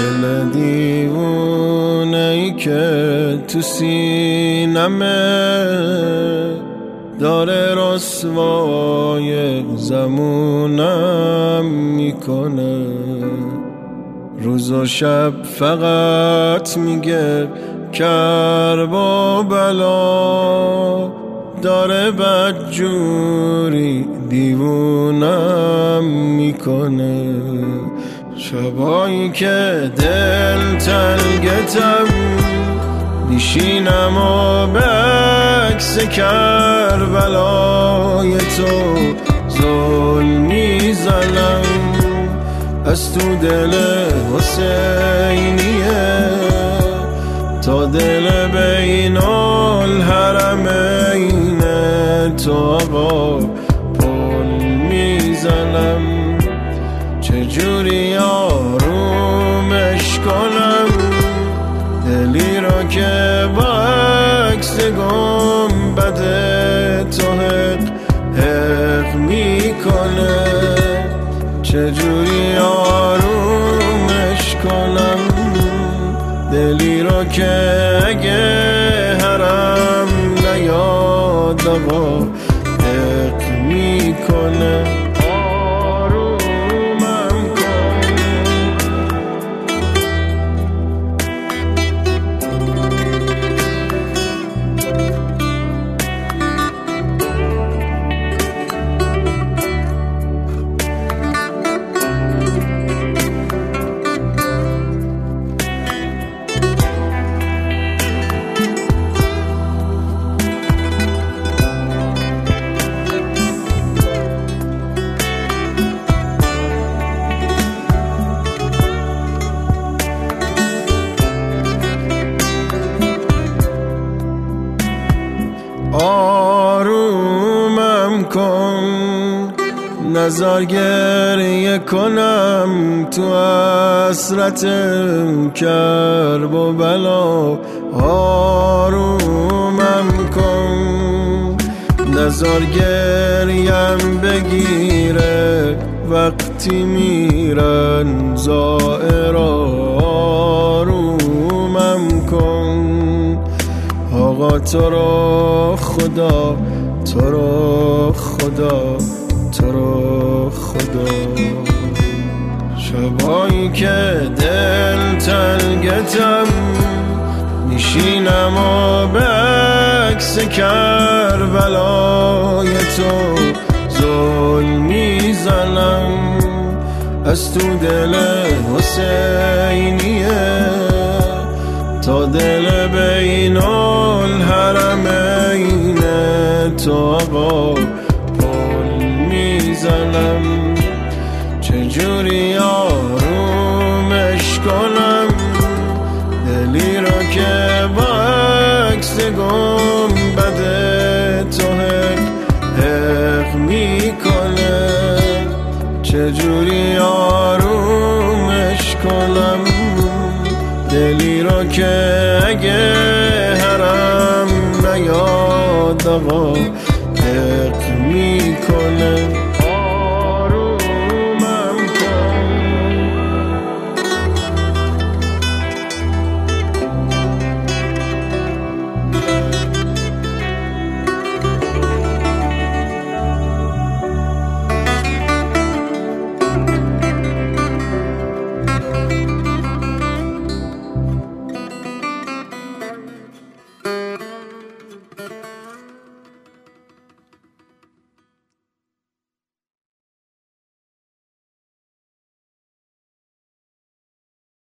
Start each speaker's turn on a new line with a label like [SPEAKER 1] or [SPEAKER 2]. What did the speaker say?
[SPEAKER 1] دل دیوونه‌ای که تو سینمه داره رسوای زمونم میکنه. روز و شب فقط میگه کرب و بلا، داره بدجوری دیوونم میکنه. شبایی که دل تنگتم میشینم و به عکس کربلای تو زل میزنم. از تو دل حسینیه تا دل بین الحرمین تو آقا پل میزنم. چجوری آرومش کنم دلی را که با عکس گنبد تو حق میکنه؟ چجوری آرومش کنم دلی را که اگه حرم نیاد آقا حق میکنه؟ آرومم کن نزار گریه کنم تو حسرت کرب و بلا. آرومم کن نزار گریم بگیره وقتی میرن زائرا. آرومم کن آقا تو رو خدا، تو رو خدا، تو رو خدا. شبایی که دل تنگتم میشینم و به عکس کربلای تو زل میزنم. از تو دل حسینیه تا دل بین الحرمین تو آقا پل میزنم. چجوری آرومش کنم دلی را که با عکس گنبد تو حق میکنه؟ چجوری آرومش کنم دلی را که اگه حرم نیاد آقا حق میکنه؟